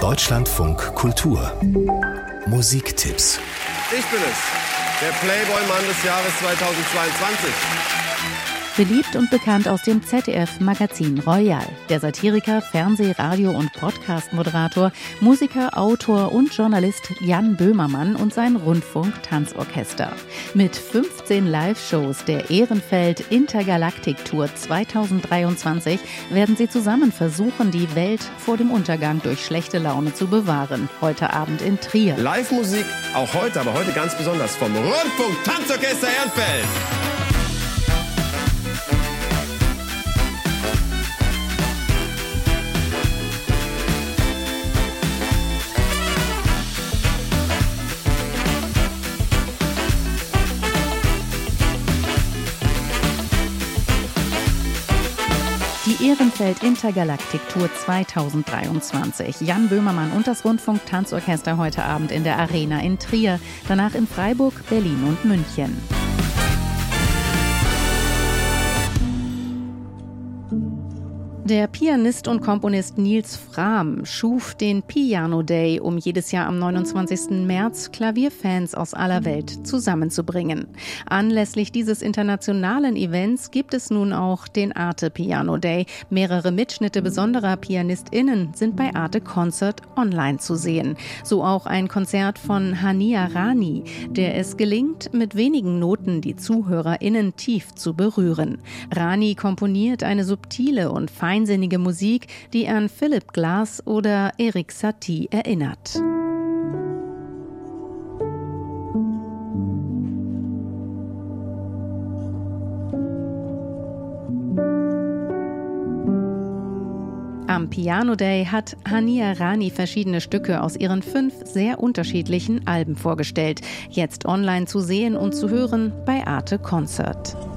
Deutschlandfunk Kultur Musiktipps. Ich bin es, der Playboy-Mann des Jahres 2022. Beliebt und bekannt aus dem ZDF-Magazin Royal. Der Satiriker, Fernseh-, Radio- und Podcast-Moderator, Musiker, Autor und Journalist Jan Böhmermann und sein Rundfunk-Tanzorchester. Mit 15 Live-Shows der Ehrenfeld Intergalactic Tour 2023 werden sie zusammen versuchen, die Welt vor dem Untergang durch schlechte Laune zu bewahren. Heute Abend in Trier. Live-Musik auch heute, aber heute ganz besonders vom Rundfunk-Tanzorchester Ehrenfeld. Die Ehrenfeld Intergalactic Tour 2023. Jan Böhmermann und das Rundfunk-Tanzorchester heute Abend in der Arena in Trier. Danach in Freiburg, Berlin und München. Der Pianist und Komponist Nils Frahm schuf den Piano Day, um jedes Jahr am 29. März Klavierfans aus aller Welt zusammenzubringen. Anlässlich dieses internationalen Events gibt es nun auch den Arte Piano Day. Mehrere Mitschnitte besonderer PianistInnen sind bei Arte Concert online zu sehen. So auch ein Konzert von Hania Rani, der es gelingt, mit wenigen Noten die ZuhörerInnen tief zu berühren. Rani komponiert eine subtile und feinsinnige Musik, die an Philip Glass oder Erik Satie erinnert. Am Piano Day hat Hania Rani verschiedene Stücke aus ihren 5 sehr unterschiedlichen Alben vorgestellt. Jetzt online zu sehen und zu hören bei Arte Concert.